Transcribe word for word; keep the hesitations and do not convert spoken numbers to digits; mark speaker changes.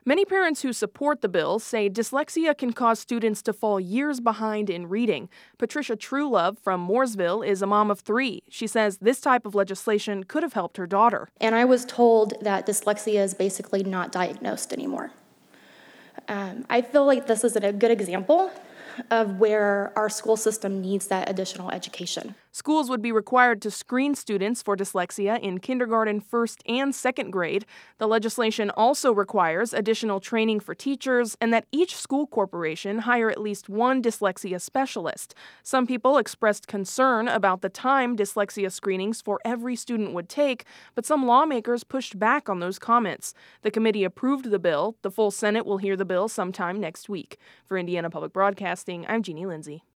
Speaker 1: Many parents who support the bill say dyslexia can cause students to fall years behind in reading. Patricia Truelove from Mooresville is a mom of three. She says this type of legislation could have helped her daughter.
Speaker 2: And I was told that dyslexia is basically not diagnosed anymore. Um, I feel like this is a good example of where our school system needs that additional education.
Speaker 1: Schools would be required to screen students for dyslexia in kindergarten, first, and second grade. The legislation also requires additional training for teachers and that each school corporation hire at least one dyslexia specialist. Some people expressed concern about the time dyslexia screenings for every student would take, but some lawmakers pushed back on those comments. The committee approved the bill. The full Senate will hear the bill sometime next week. For Indiana Public Broadcasting, I'm Jeannie Lindsay.